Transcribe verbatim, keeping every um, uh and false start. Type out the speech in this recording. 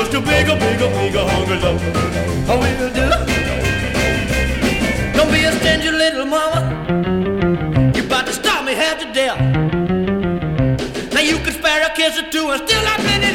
just a big, a big, a big, a hungry love. I will do. Don't be a stingy little mama. You about to stop me half to death. Now you can spare a kiss or two and still I've been